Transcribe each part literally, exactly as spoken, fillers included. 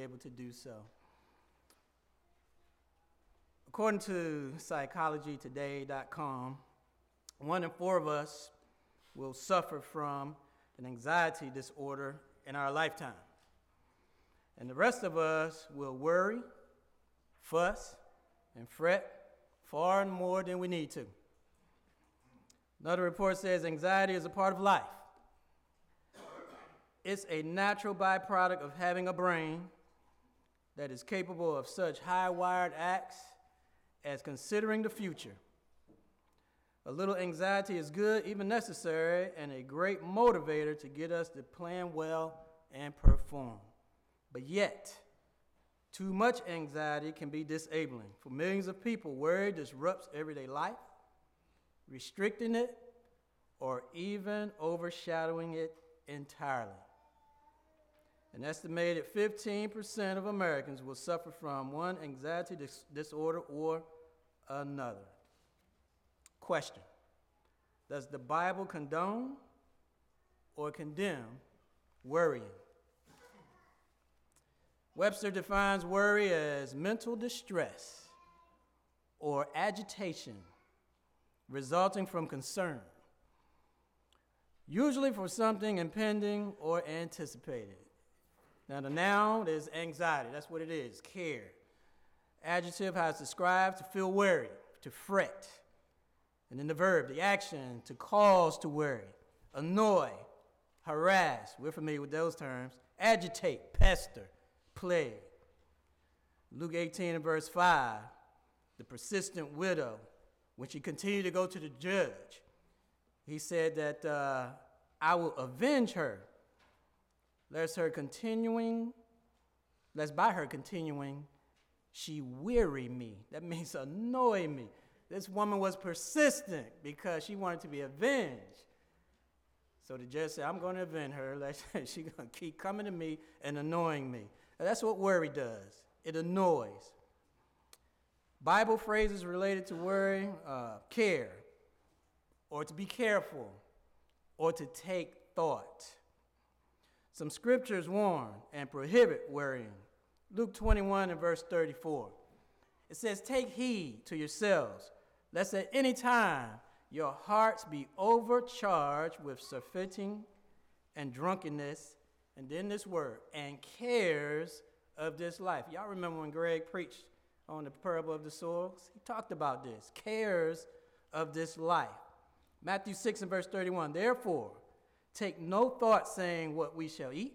able to do so. According to psychology today dot com, one in four of us will suffer from an anxiety disorder in our lifetime. And the rest of us will worry, fuss, and fret far more than we need to. Another report says anxiety is a part of life. It's a natural byproduct of having a brain that is capable of such high-wired acts as considering the future. A little anxiety is good, even necessary, and a great motivator to get us to plan well and perform. But yet, too much anxiety can be disabling. For millions of people, worry disrupts everyday life, restricting it, or even overshadowing it entirely. An estimated fifteen percent of Americans will suffer from one anxiety dis- disorder or another. Question: does the Bible condone or condemn worrying? Webster defines worry as mental distress or agitation resulting from concern, usually for something impending or anticipated. Now, the noun is anxiety. That's what it is, care. Adjective, how it's described, to feel worried, to fret. And then the verb, the action, to cause to worry, annoy, harass. We're familiar with those terms. Agitate, pester, plague. Luke eighteen and verse five, the persistent widow, when she continued to go to the judge, he said that uh, I will avenge her, lest her continuing, lest by her continuing, she weary me. That means annoy me. This woman was persistent because she wanted to be avenged. So the judge said, I'm going to avenge her. She's going to keep coming to me and annoying me. And that's what worry does. It annoys. Bible phrases related to worry, uh, care, or to be careful, or to take thought. Some scriptures warn and prohibit worrying. Luke twenty-one and verse thirty-four. It says, take heed to yourselves, lest at any time your hearts be overcharged with surfeiting and drunkenness, and then this word, and cares of this life. Y'all remember when Greg preached on the parable of the soils? He talked about this, cares of this life. Matthew six and verse thirty-one, therefore, take no thought saying what we shall eat,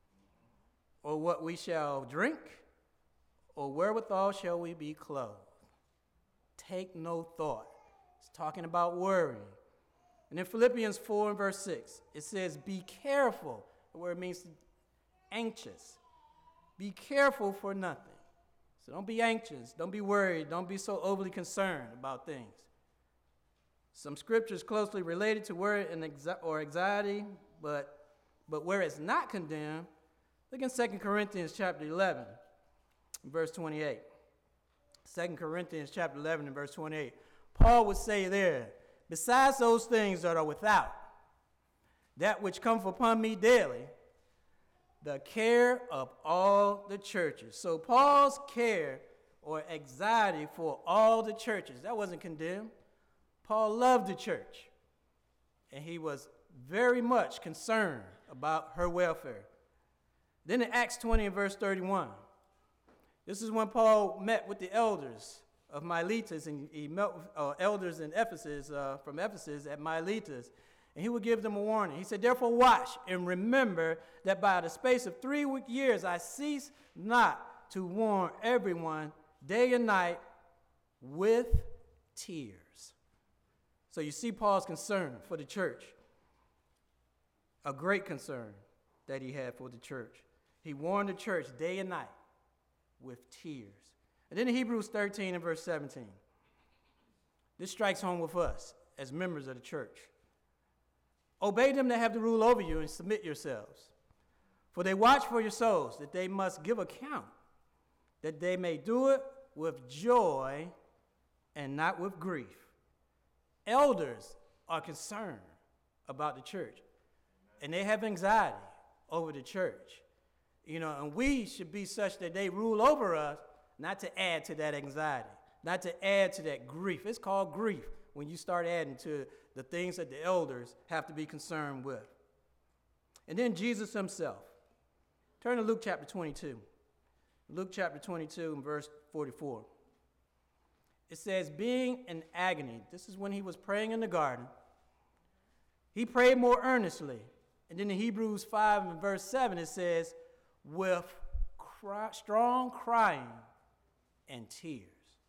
or what we shall drink, or wherewithal shall we be clothed. Take no thought. It's talking about worrying. And in Philippians four and verse six, it says, be careful. The word means anxious. Be careful for nothing. So don't be anxious. Don't be worried. Don't be so overly concerned about things. Some scriptures closely related to worry and exi- or anxiety, but, but where it's not condemned, look in Second Corinthians chapter eleven, verse twenty-eight. Second Corinthians chapter eleven and verse twenty-eight. Paul would say there, besides those things that are without, that which cometh upon me daily, the care of all the churches. So Paul's care or anxiety for all the churches, that wasn't condemned. Paul loved the church, and he was very much concerned about her welfare. Then in Acts twenty and verse thirty-one, this is when Paul met with the elders of Miletus, and he met with uh, elders in Ephesus, uh, from Ephesus at Miletus, and he would give them a warning. He said, therefore watch and remember that by the space of three years I cease not to warn everyone day and night with tears. So you see Paul's concern for the church, a great concern that he had for the church. He warned the church day and night with tears. And then in Hebrews thirteen and verse seventeen, this strikes home with us as members of the church. Obey them that have the rule over you and submit yourselves. For they watch for your souls, that they must give account, that they may do it with joy and not with grief. Elders are concerned about the church, and they have anxiety over the church. You know, and we should be such that they rule over us, not to add to that anxiety, not to add to that grief. It's called grief when you start adding to the things that the elders have to be concerned with. And then Jesus himself. Turn to Luke chapter twenty-two. Luke chapter twenty-two and verse forty-four. It says, being in agony, this is when he was praying in the garden, he prayed more earnestly. And then in Hebrews five and verse seven, it says, with cry, strong crying and tears.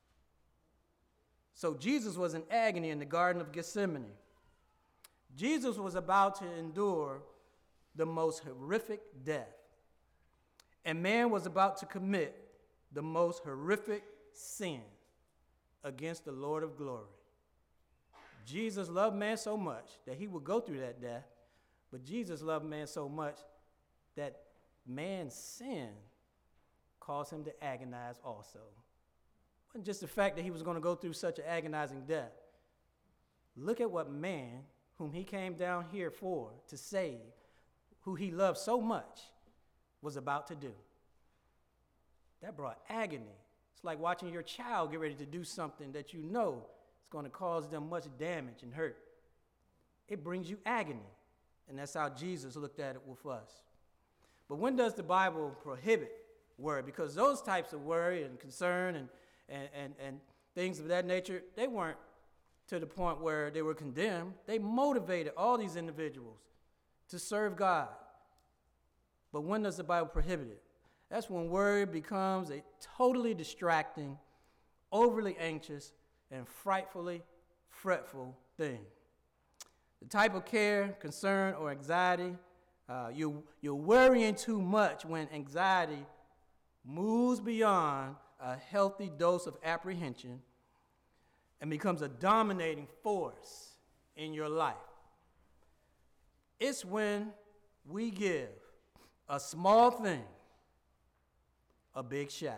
So Jesus was in agony in the Garden of Gethsemane. Jesus was about to endure the most horrific death. And man was about to commit the most horrific sin against the Lord of glory. Jesus loved man so much that he would go through that death, but Jesus loved man so much that man's sin caused him to agonize also. It wasn't just the fact that he was going to go through such an agonizing death. Look at what man, whom he came down here for, to save, who he loved so much, was about to do. That brought agony. It's like watching your child get ready to do something that you know is going to cause them much damage and hurt. It brings you agony. And that's how Jesus looked at it with us. But when does the Bible prohibit worry? Because those types of worry and concern and, and, and, and things of that nature, they weren't to the point where they were condemned. They motivated all these individuals to serve God. But when does the Bible prohibit it? That's when worry becomes a totally distracting, overly anxious, and frightfully fretful thing. The type of care, concern, or anxiety, uh, you, you're worrying too much when anxiety moves beyond a healthy dose of apprehension and becomes a dominating force in your life. It's when we give a small thing a big shadow.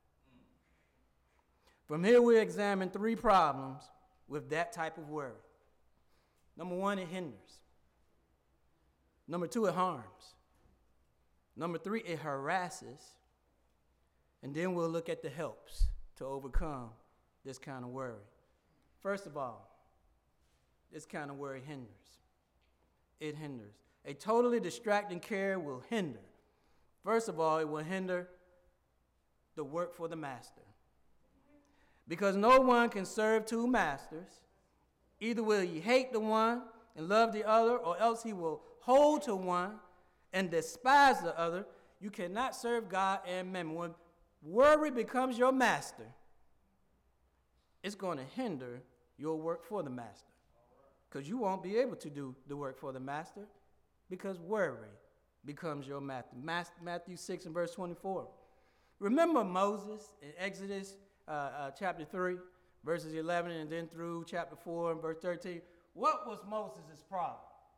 From here, we examine three problems with that type of worry. Number one, it hinders. Number two, it harms. Number three, it harasses. And then we'll look at the helps to overcome this kind of worry. First of all, this kind of worry hinders. It hinders. A totally distracting care will hinder. First of all, it will hinder the work for the master. Because no one can serve two masters. Either will he hate the one and love the other, or else he will hold to one and despise the other. You cannot serve God and mammon. When worry becomes your master, it's going to hinder your work for the master. Because you won't be able to do the work for the master because worry becomes your master. Matthew six and verse twenty-four. Remember Moses in Exodus uh, uh, chapter three, verses eleven, and then through chapter four and verse thirteen. What was Moses' problem?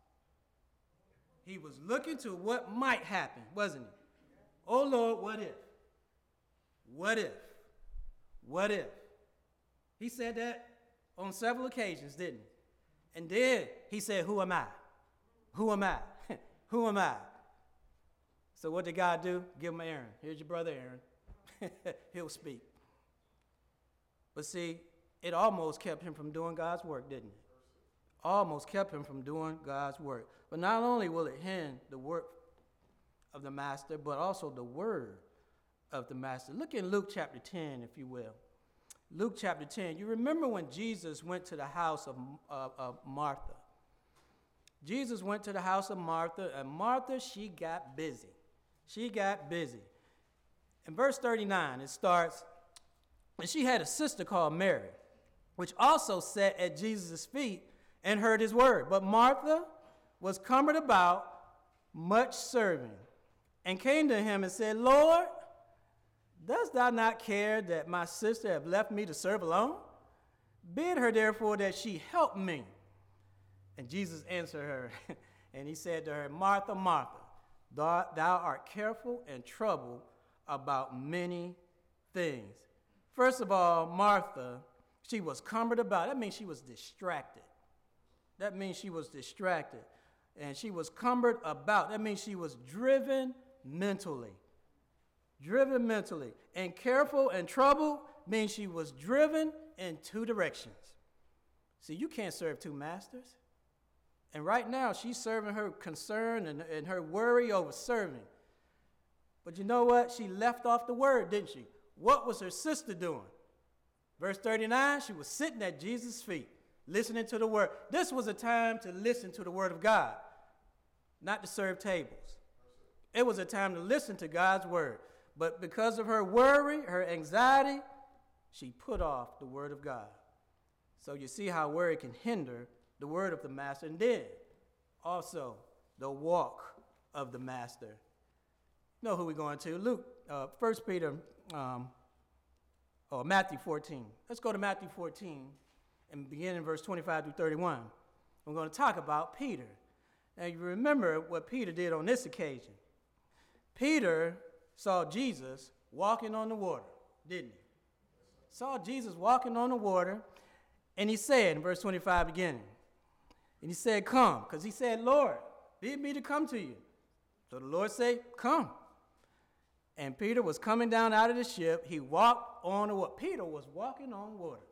He was looking to what might happen, wasn't he? Oh, Lord, what if? What if? What if? He said that on several occasions, didn't he? And then he said, who am I? Who am I? Who am I? So what did God do? Give him Aaron. Here's your brother Aaron. He'll speak. But see, it almost kept him from doing God's work, didn't it? Almost kept him from doing God's work. But not only will it hinder the work of the master, but also the word of the master. Look in Luke chapter ten, if you will. Luke chapter ten. You remember when Jesus went to the house of, uh, of Martha. Jesus went to the house of Martha, and Martha, she got busy. She got busy. In verse thirty-nine, it starts, and she had a sister called Mary, which also sat at Jesus' feet and heard his word. But Martha was cumbered about much serving, and came to him and said, Lord, dost thou not care that my sister have left me to serve alone? Bid her therefore that she help me. And Jesus answered her, and he said to her, Martha, Martha, thou, thou art careful and troubled about many things. First of all, Martha, she was cumbered about. That means she was distracted. That means she was distracted. And she was cumbered about. That means she was driven mentally. driven mentally. And careful and troubled means she was driven in two directions. See, you can't serve two masters. And right now, she's serving her concern and, and her worry over serving. But you know what? She left off the word, didn't she? What was her sister doing? Verse thirty-nine, she was sitting at Jesus' feet, listening to the word. This was a time to listen to the word of God, not to serve tables. It was a time to listen to God's word. But because of her worry, her anxiety, she put off the word of God. So you see how worry can hinder the word of the master. And then also the walk of the master. You know who we're going to? Luke, uh, First Peter, um, or Matthew fourteen. Let's go to Matthew fourteen and begin in verse twenty-five through thirty-one. We're going to talk about Peter. Now you remember what Peter did on this occasion. Peter saw Jesus walking on the water, didn't he? Saw Jesus walking on the water, and he said in verse twenty-five beginning, and he said, come, because he said, Lord, bid me to come to you. So the Lord said, come. And Peter was coming down out of the ship. He walked on the water. Peter was walking on water.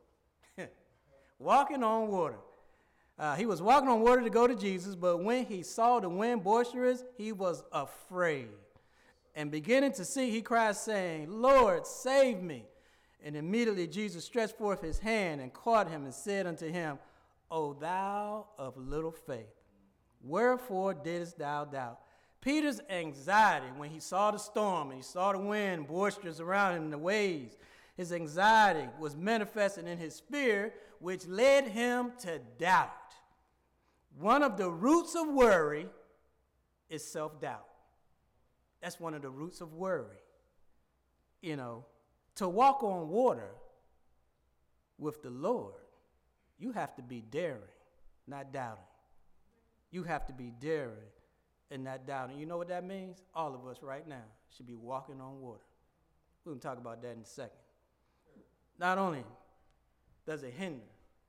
Walking on water. Uh, he was walking on water to go to Jesus, but when he saw the wind boisterous, he was afraid. And beginning to see, he cried, saying, Lord, save me. And immediately Jesus stretched forth his hand and caught him and said unto him, O thou of little faith, wherefore didst thou doubt? Peter's anxiety when he saw the storm and he saw the wind boisterous around him and the waves, his anxiety was manifested in his fear, which led him to doubt. One of the roots of worry is self-doubt. That's one of the roots of worry. You know, to walk on water with the Lord, you have to be daring, not doubting. You have to be daring and not doubting. You know what that means? All of us right now should be walking on water. We're going to talk about that in a second. Not only does it hinder,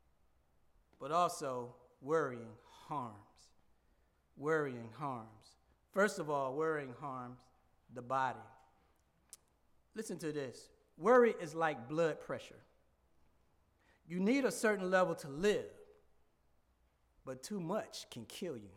but also worrying harms. Worrying harms. First of all, worrying harms the body. Listen to this. Worry is like blood pressure. You need a certain level to live, but too much can kill you.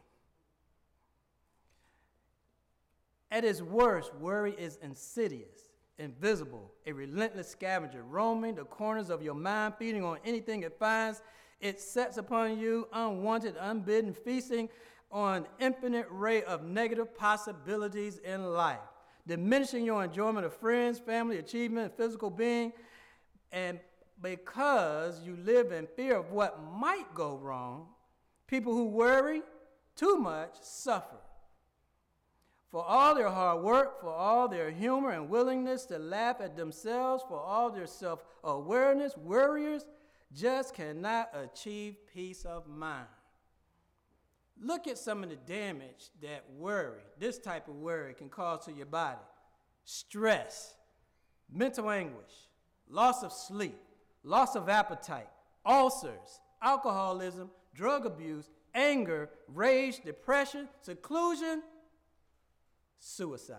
At its worst, worry is insidious, invisible, a relentless scavenger, roaming the corners of your mind, feeding on anything it finds. It sets upon you unwanted, unbidden, feasting on an infinite array of negative possibilities in life, diminishing your enjoyment of friends, family, achievement, and physical being. And because you live in fear of what might go wrong, people who worry too much suffer. For all their hard work, for all their humor and willingness to laugh at themselves, for all their self-awareness, worriers just cannot achieve peace of mind. Look at some of the damage that worry, this type of worry, can cause to your body. Stress, mental anguish, loss of sleep, loss of appetite, ulcers, alcoholism, drug abuse, anger, rage, depression, seclusion, suicide.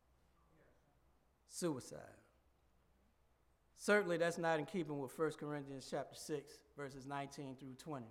Suicide. Certainly that's not in keeping with First Corinthians chapter six, verses nineteen through twenty.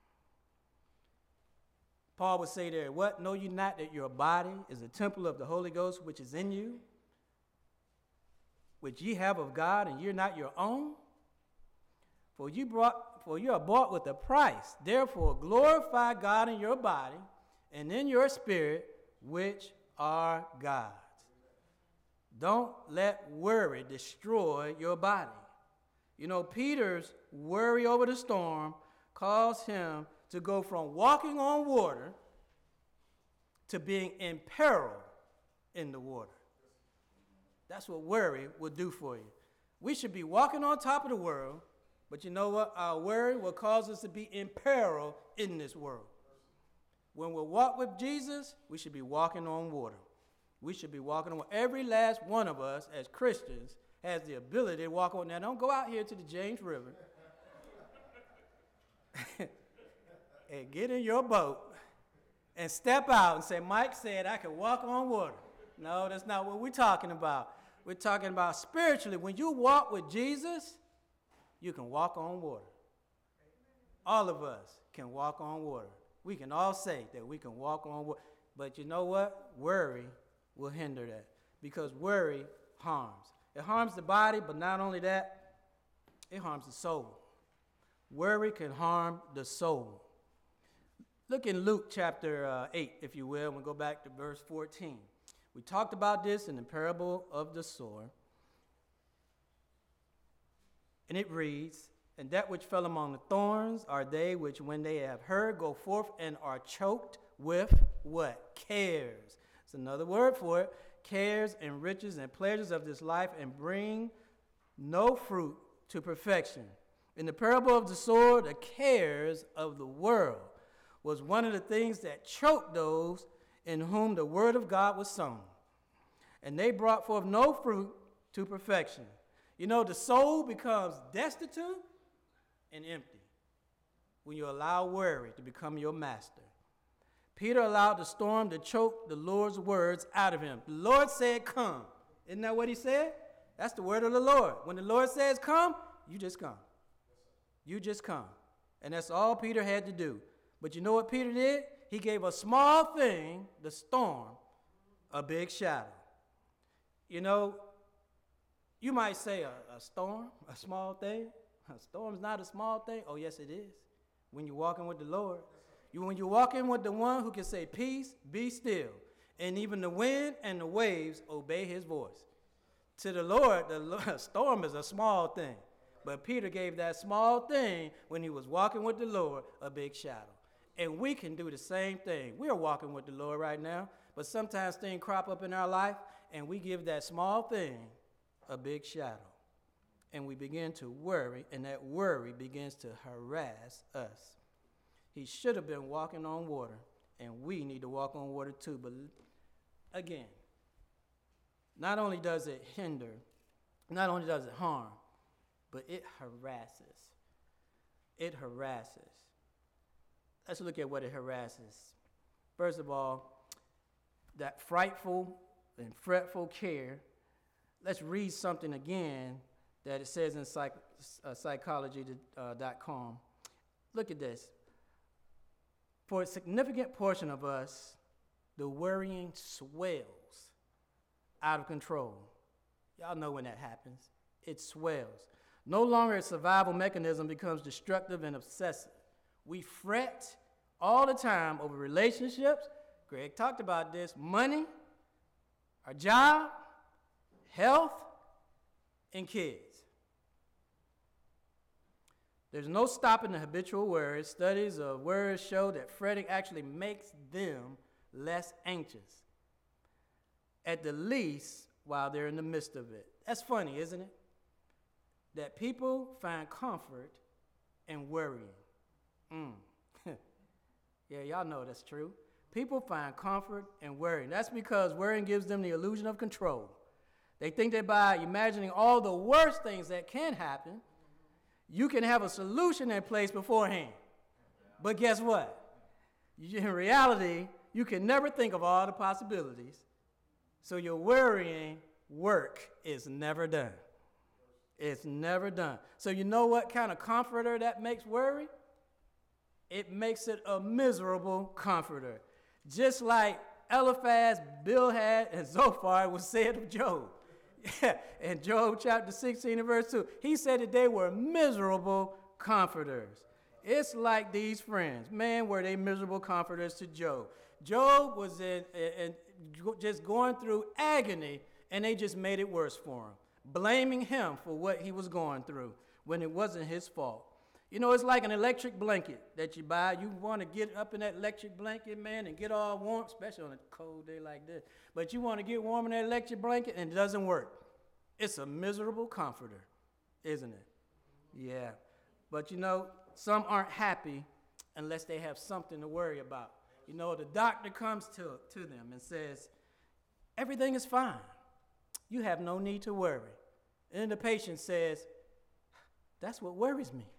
Paul would say there, what? Know you not that your body is a temple of the Holy Ghost which is in you, which ye have of God, and you're not your own? For you brought, for you are bought with a price. Therefore glorify God in your body and in your spirit, which are God's. Don't let worry destroy your body. You know, Peter's worry over the storm caused him to go from walking on water to being in peril in the water. That's what worry will do for you. We should be walking on top of the world, but you know what? Our worry will cause us to be in peril in this world. When we walk with Jesus, we should be walking on water. We should be walking on water. Every last one of us as Christians has the ability to walk on. Now, don't go out here to the James River and get in your boat and step out and say, Mike said I could walk on water. No, that's not what we're talking about. We're talking about spiritually. When you walk with Jesus, you can walk on water. All of us can walk on water. We can all say that we can walk on water. But you know what? Worry will hinder that, because worry harms. It harms the body, but not only that, it harms the soul. Worry can harm the soul. Look in Luke chapter uh, eight, if you will, and we'll go back to verse fourteen. We talked about this in the parable of the sower. And it reads, "And that which fell among the thorns are they which, when they have heard, go forth and are choked with" what? Cares. It's another word for it. Cares and riches and pleasures of this life, and bring no fruit to perfection. In the parable of the sower, the cares of the world was one of the things that choked those in whom the word of God was sown. And they brought forth no fruit to perfection. You know, the soul becomes destitute and empty when you allow worry to become your master. Peter allowed the storm to choke the Lord's words out of him. The Lord said, "Come." Isn't that what he said? That's the word of the Lord. When the Lord says come, you just come. You just come. And that's all Peter had to do. But you know what Peter did? He gave a small thing, the storm, a big shadow. You know, you might say a, a storm, a small thing. A storm's not a small thing. Oh, yes, it is. When you're walking with the Lord. You, when you're walking with the one who can say, "Peace, be still." And even the wind and the waves obey his voice. To the Lord, the storm is a small thing. But Peter gave that small thing, when he was walking with the Lord, a big shadow. And we can do the same thing. We are walking with the Lord right now, but sometimes things crop up in our life, and we give that small thing a big shadow. And we begin to worry, and that worry begins to harass us. He should have been walking on water, and we need to walk on water too. But again, not only does it hinder, not only does it harm, but it harasses. It harasses. Let's look at what it harasses. First of all, that frightful and fretful care. Let's read something again that it says in psych, uh, psychology dot com. Look at this. For a significant portion of us, the worrying swells out of control. Y'all know when that happens. It swells. No longer a survival mechanism, becomes destructive and obsessive. We fret all the time over relationships. Greg talked about this. Money, our job, health, and kids. There's no stopping the habitual worries. Studies of worries show that fretting actually makes them less anxious, at the least while they're in the midst of it. That's funny, isn't it? That people find comfort in worrying. Mm. Yeah, y'all know that's true. People find comfort in worrying. That's because worrying gives them the illusion of control. They think that by imagining all the worst things that can happen, you can have a solution in place beforehand. But guess what? In reality, you can never think of all the possibilities. So your worrying work is never done. It's never done. So you know what kind of comforter that makes worry? It makes it a miserable comforter. Just like Eliphaz, Bildad, and Zophar was said of Job. In Job chapter sixteen and verse two, he said that they were miserable comforters. It's like these friends. Man, were they miserable comforters to Job. Job was in, in, in just going through agony, and they just made it worse for him, blaming him for what he was going through when it wasn't his fault. You know, it's like an electric blanket that you buy. You want to get up in that electric blanket, man, and get all warm, especially on a cold day like this. But you want to get warm in that electric blanket, and it doesn't work. It's a miserable comforter, isn't it? Yeah. But, you know, some aren't happy unless they have something to worry about. You know, the doctor comes to, to them and says, everything is fine. You have no need to worry. And the patient says, that's what worries me.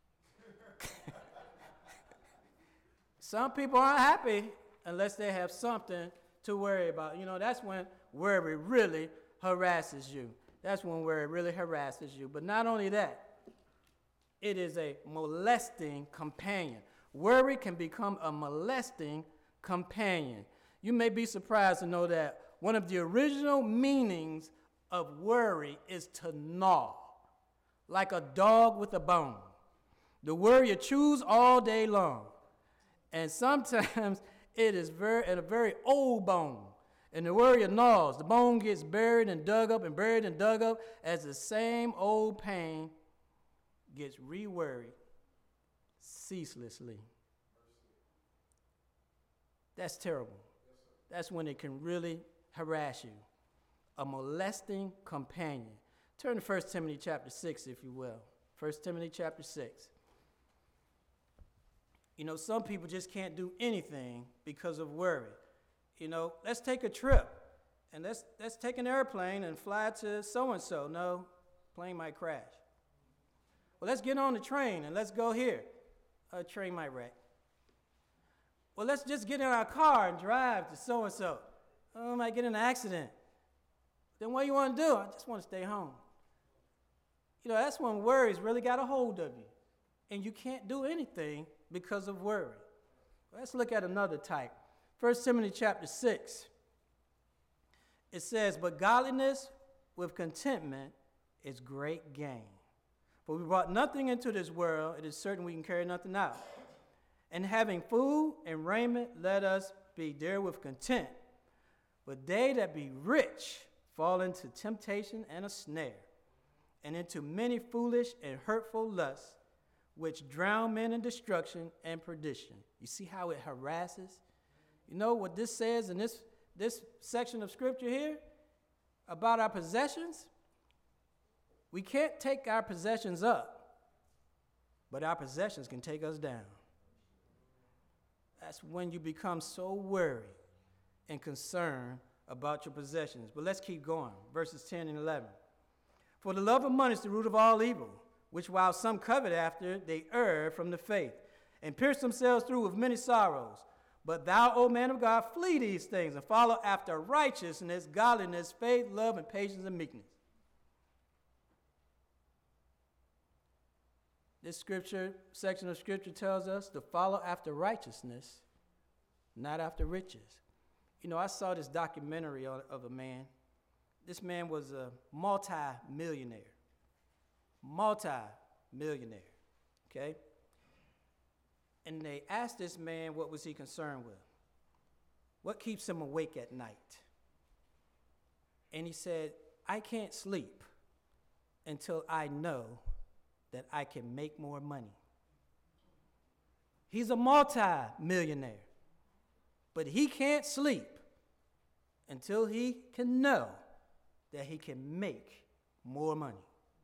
Some people aren't happy unless they have something to worry about. You know, that's when worry really harasses you. That's when worry really harasses you. But not only that, it is a molesting companion. Worry can become a molesting companion. You may be surprised to know that one of the original meanings of worry is to gnaw, like a dog with a bone. The worrier chews all day long, and sometimes it is very and a very old bone, and the worrier gnaws. The bone gets buried and dug up and buried and dug up as the same old pain gets re-worried ceaselessly. That's terrible. That's when it can really harass you. A molesting companion. Turn to First Timothy chapter six, if you will. First Timothy chapter six. You know, some people just can't do anything because of worry. You know, let's take a trip, and let's, let's take an airplane and fly to so-and-so. No, plane might crash. Well, let's get on the train, and let's go here. A train might wreck. Well, let's just get in our car and drive to so-and-so. Oh, I might get in an accident. Then what do you want to do? I just want to stay home. You know, that's when worries really got a hold of you. And you can't do anything because of worry. Let's look at another type. First Timothy chapter six. It says, but godliness with contentment is great gain. For we brought nothing into this world, it is certain we can carry nothing out. And having food and raiment, let us be therewith content. But they that be rich fall into temptation and a snare, and into many foolish and hurtful lusts, which drown men in destruction and perdition. You see how it harasses? You know what this says in this, this section of scripture here about our possessions? We can't take our possessions up, but our possessions can take us down. That's when you become so worried and concerned about your possessions. But let's keep going. Verses ten and eleven. For the love of money is the root of all evil, which while some covet after, they err from the faith, and pierce themselves through with many sorrows. But thou, O man of God, flee these things, and follow after righteousness, godliness, faith, love, and patience, and meekness. This scripture, section of scripture tells us to follow after righteousness, not after riches. You know, I saw this documentary of, of a man. This man was a multi-millionaire. Multi-millionaire, okay? And they asked this man what was he concerned with. What keeps him awake at night? And he said, I can't sleep until I know that I can make more money. He's a multi-millionaire, but he can't sleep until he can know that he can make more money.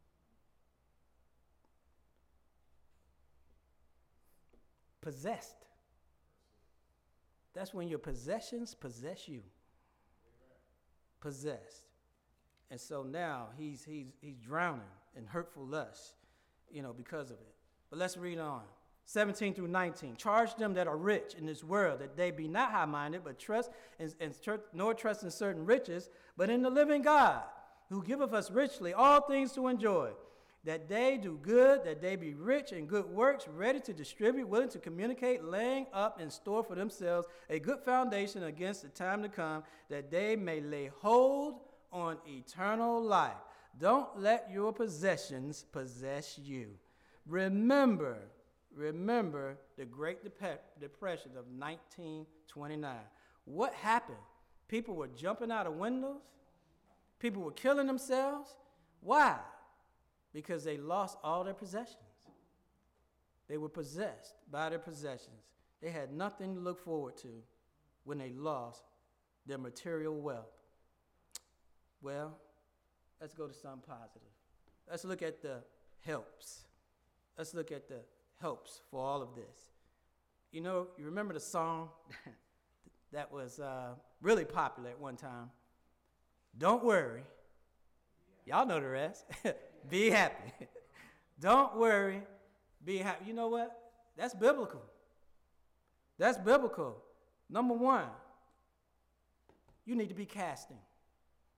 Possessed. That's when your possessions possess you. Possessed. And so now he's he's he's drowning in hurtful lust, you know, because of it. But let's read on. seventeen through nineteen. Charge them that are rich in this world, that they be not high-minded, but trust in, in, nor trust in certain riches, but in the living God, who giveth us richly all things to enjoy. That they do good, that they be rich in good works, ready to distribute, willing to communicate, laying up in store for themselves a good foundation against the time to come, that they may lay hold on eternal life. Don't let your possessions possess you. Remember, remember the Great Dep- Depression of nineteen twenty-nine. What happened? People were jumping out of windows. People were killing themselves. Why? Because they lost all their possessions. They were possessed by their possessions. They had nothing to look forward to when they lost their material wealth. Well, let's go to something positive. Let's look at the helps. Let's look at the helps for all of this. You know, you remember the song that was uh, really popular at one time? Don't worry. Y'all know the rest. Be happy. Don't worry. Be happy. You know what? That's biblical. That's biblical. Number one, you need to be casting.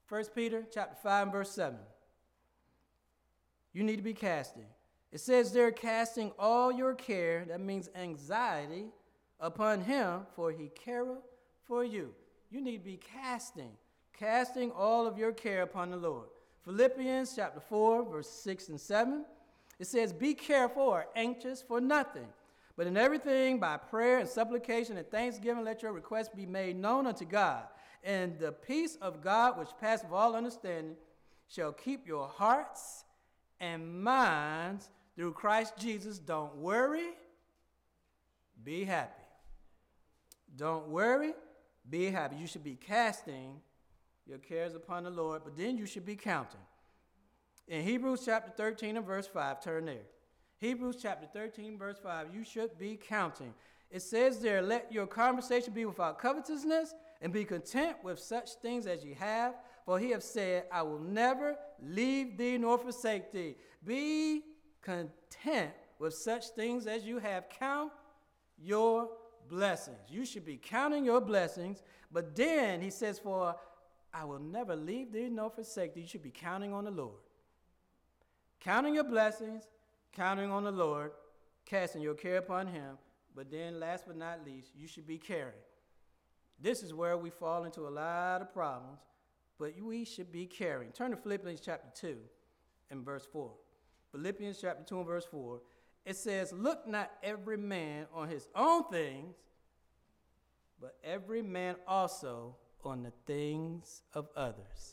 First Peter chapter five and verse seven. You need to be casting. It says there, casting all your care, that means anxiety, upon him, for he careth for you. You need to be casting, casting all of your care upon the Lord. Philippians chapter four, verse six and seven. It says, be careful or anxious for nothing, but in everything by prayer and supplication and thanksgiving, let your requests be made known unto God. And the peace of God, which passeth all understanding, shall keep your hearts and minds through Christ Jesus. Don't worry, be happy. Don't worry, be happy. You should be casting your cares upon the Lord, but then you should be counting. In Hebrews chapter thirteen and verse five, turn there. Hebrews chapter thirteen, verse five, you should be counting. It says there, let your conversation be without covetousness, and be content with such things as ye have. For he hath said, I will never leave thee nor forsake thee. Be content with such things as you have. Count your blessings. You should be counting your blessings. But then he says, for I will never leave thee nor forsake thee. You should be counting on the Lord. Counting your blessings, counting on the Lord, casting your care upon him. But then last but not least, you should be caring. This is where we fall into a lot of problems, but we should be caring. Turn to Philippians chapter two and verse four. Philippians chapter two and verse four. It says, look not every man on his own things, but every man also on the things of others.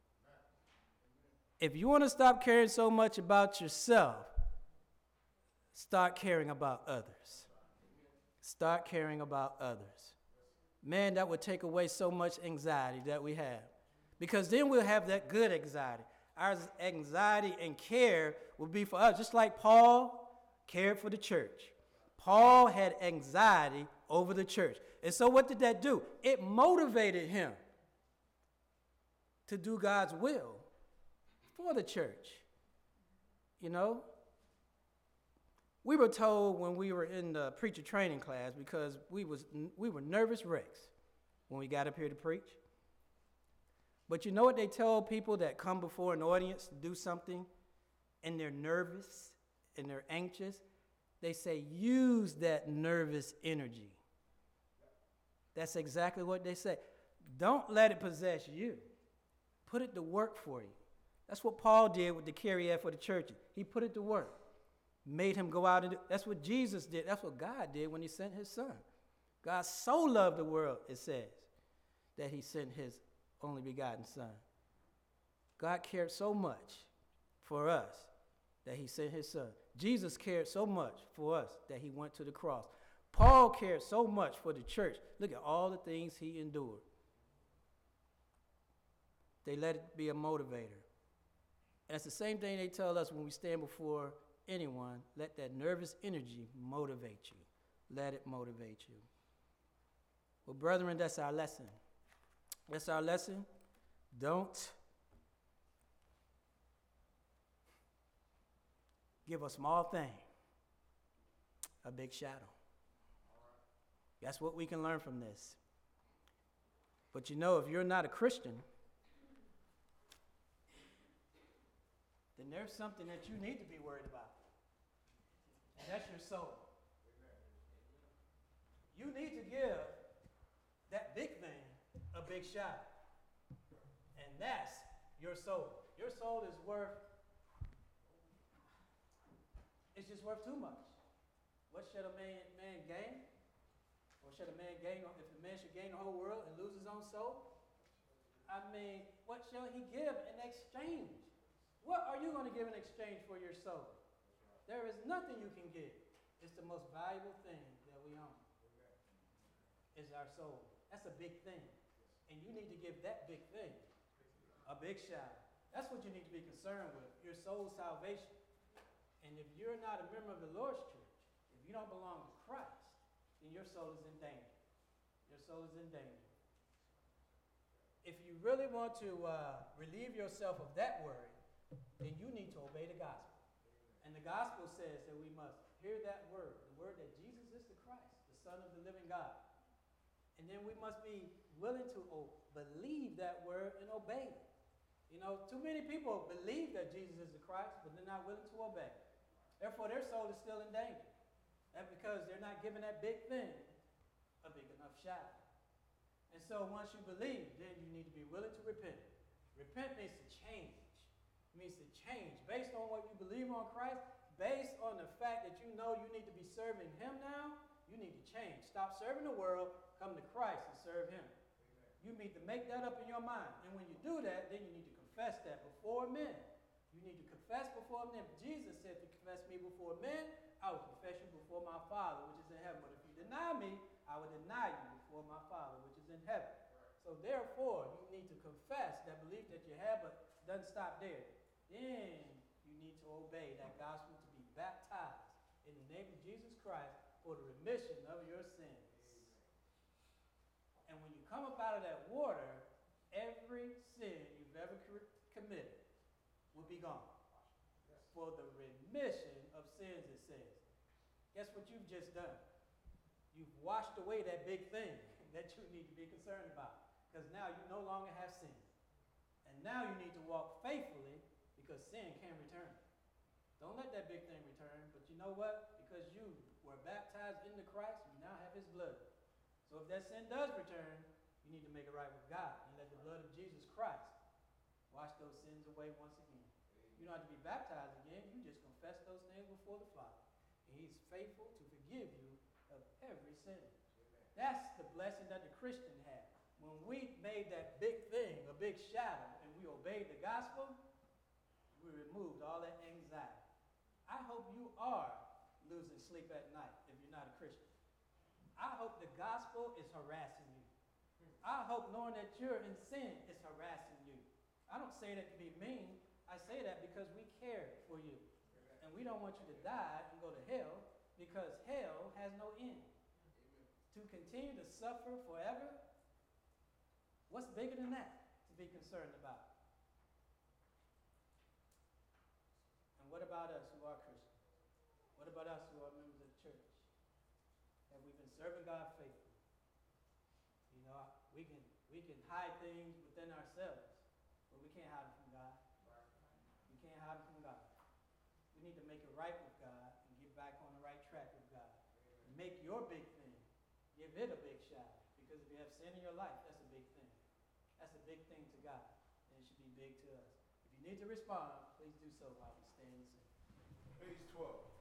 If you want to stop caring so much about yourself, start caring about others. Start caring about others. Man, that would take away so much anxiety that we have. Because then we'll have that good anxiety. Our anxiety and care will be for us, just like Paul cared for the church. Paul had anxiety over the church. And so what did that do? It motivated him to do God's will for the church. You know? We were told when we were in the preacher training class, because we was we were nervous wrecks when we got up here to preach. But you know what they tell people that come before an audience to do something and they're nervous and they're anxious? They say, use that nervous energy. That's exactly what they say. Don't let it possess you. Put it to work for you. That's what Paul did with the care he had for the churches. He put it to work. Made him go out and do. That's what Jesus did. That's what God did when he sent his son. God so loved the world, it says, that he sent his only begotten son. God cared so much for us that he sent his son. Jesus cared so much for us that he went to the cross. Paul cared so much for the church. Look at all the things he endured. They let it be a motivator. And it's the same thing they tell us when we stand before anyone. Let that nervous energy motivate you. Let it motivate you. Well, brethren, that's our lesson. That's our lesson. Don't give a small thing a big shadow. That's what we can learn from this. But you know, if you're not a Christian, then there's something that you need to be worried about. And that's your soul. You need to give that big thing a big shot. And that's your soul. Your soul is worth, it's just worth too much. What should a man, man gain? Or should a man gain, if a man should gain the whole world and lose his own soul? I mean, what shall he give in exchange? What are you going to give in exchange for your soul? There is nothing you can give. It's the most valuable thing that we own. Is our soul. That's a big thing. And you need to give that big thing a big shout. That's what you need to be concerned with, your soul's salvation. And if you're not a member of the Lord's church, if you don't belong to Christ, then your soul is in danger. Your soul is in danger. If you really want to uh, relieve yourself of that worry, then you need to obey the gospel. And the gospel says that we must hear that word, the word that Jesus is the Christ, the Son of the living God. And then we must be willing to oh, believe that word and obey it. You know, too many people believe that Jesus is the Christ, but they're not willing to obey. Therefore, their soul is still in danger. That's because they're not giving that big thing a big enough shadow. And so once you believe, then you need to be willing to repent. Repent means to change. It means to change. Based on what you believe on Christ, based on the fact that you know you need to be serving him now, you need to change. Stop serving the world, come to Christ and serve him. Amen. You need to make that up in your mind. And when you do that, then you need to confess that before men. You need to confess before men. Jesus said to confess me before men, I will confess you before my Father, which is in heaven. But if you deny me, I will deny you before my Father, which is in heaven. Right. So therefore, you need to confess that belief that you have, but it doesn't stop there. Then you need to obey that gospel to be baptized in the name of Jesus Christ for the remission of your sins. Amen. And when you come up out of that water, every sin you've ever committed will be gone. Yes. For the remission of sins, it says. Guess what you've just done? You've washed away that big thing that you need to be concerned about. Because now you no longer have sin. And now you need to walk faithfully because sin can return. Don't let that big thing return. But you know what? Because you were baptized into Christ, you now have his blood. So if that sin does return, you need to make it right with God. And let the blood of Jesus Christ wash those sins away once again. You don't have to be baptized again. You just confess those things before the Father. And he's faithful to forgive you of every sin. Amen. That's the blessing that the Christian had. When we made that big thing, a big shadow, and we obeyed the gospel, we removed all that anxiety. I hope you are losing sleep at night if you're not a Christian. I hope the gospel is harassing you. I hope knowing that you're in sin is harassing you. I don't say that to be mean. I say that because we care for you. And we don't want you to die and go to hell, because hell has no end. Amen. To continue to suffer forever, what's bigger than that to be concerned about? And what about us who are Christians? What about us who are members of the church? Have we been serving God faithfully? You know, we can we can hide things within ourselves, but we can't hide them from God. We can't hide them from God. We need to make it right with God and get back on the right track with God. Amen. Make your big thing. Give it a big shout. Because if you have sin in your life, that's a big thing. That's a big thing to God. And it should be big to us. If you need to respond, please do so while we stand and sing. Page twelve.